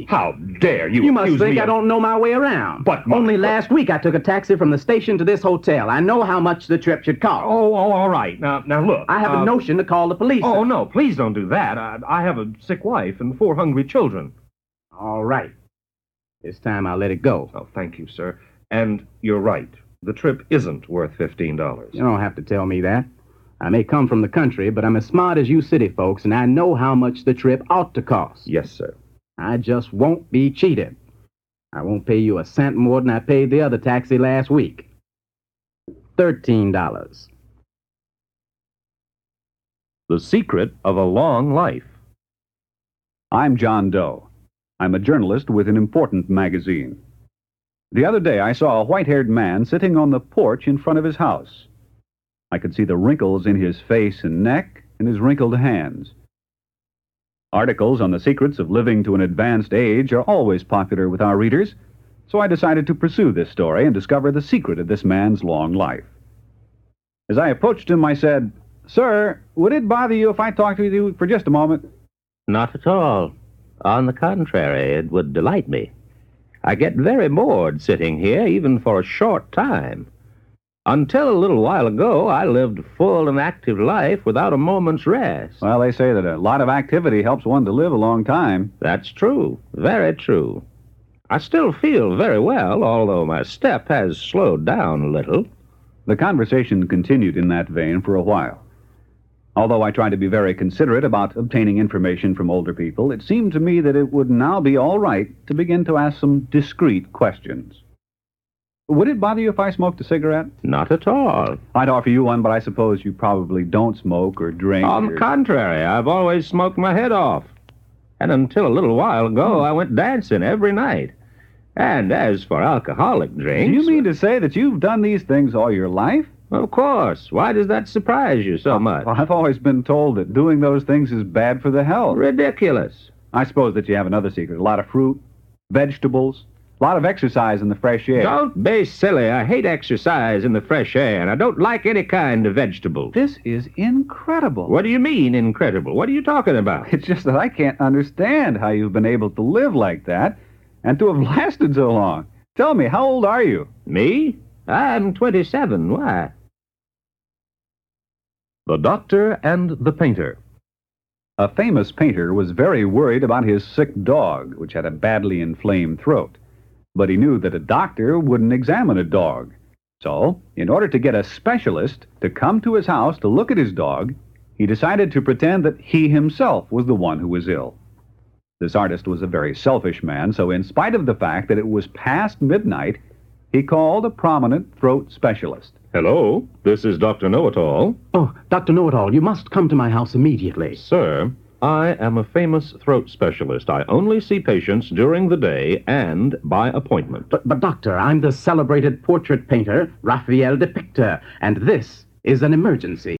How dare you You must accuse think me I of... don't know my way around. But Only last week I took a taxi from the station to this hotel. I know how much the trip should cost. Oh, all right. Now, look. I have a notion to call the police. Oh, no, please don't do that. I have a sick wife and 4 hungry children. All right. This time I'll let it go. Oh, thank you, sir. And you're right. The trip isn't worth $15. You don't have to tell me that. I may come from the country, but I'm as smart as you city folks, and I know how much the trip ought to cost. Yes, sir. I just won't be cheated. I won't pay you a cent more than I paid the other taxi last week. $13. The Secret of a Long Life. I'm John Doe. I'm a journalist with an important magazine. The other day I saw a white-haired man sitting on the porch in front of his house. I could see the wrinkles in his face and neck and his wrinkled hands. Articles on the secrets of living to an advanced age are always popular with our readers, so I decided to pursue this story and discover the secret of this man's long life. As I approached him, I said, "Sir, would it bother you if I talked with you for just a moment?" Not at all. On the contrary, it would delight me. I get very bored sitting here, even for a short time. Until a little while ago, I lived a full and active life without a moment's rest. Well, they say that a lot of activity helps one to live a long time. That's true. Very true. I still feel very well, although my step has slowed down a little. The conversation continued in that vein for a while. Although I tried to be very considerate about obtaining information from older people, it seemed to me that it would now be all right to begin to ask some discreet questions. Would it bother you if I smoked a cigarette? Not at all. I'd offer you one, but I suppose you probably don't smoke or drink. On the contrary, I've always smoked my head off. And until a little while ago, I went dancing every night. And as for alcoholic drinks... Do you mean to say that you've done these things all your life? Of course. Why does that surprise you so much? Well, I've always been told that doing those things is bad for the health. Ridiculous. I suppose that you have another secret. A lot of fruit, vegetables, a lot of exercise in the fresh air. Don't be silly. I hate exercise in the fresh air, and I don't like any kind of vegetable. This is incredible. What do you mean, incredible? What are you talking about? It's just that I can't understand how you've been able to live like that and to have lasted so long. Tell me, how old are you? Me? I'm 27. Why? The Doctor and the Painter. A famous painter was very worried about his sick dog, which had a badly inflamed throat. But he knew that a doctor wouldn't examine a dog. So, in order to get a specialist to come to his house to look at his dog, he decided to pretend that he himself was the one who was ill. This artist was a very selfish man, so in spite of the fact that it was past midnight, he called a prominent throat specialist. Hello, this is Dr. Know-It-All. Oh, Dr. Know-It-All, you must come to my house immediately. Sir, I am a famous throat specialist. I only see patients during the day and by appointment. But Doctor, I'm the celebrated portrait painter, Raphael de Pictor, and this is an emergency.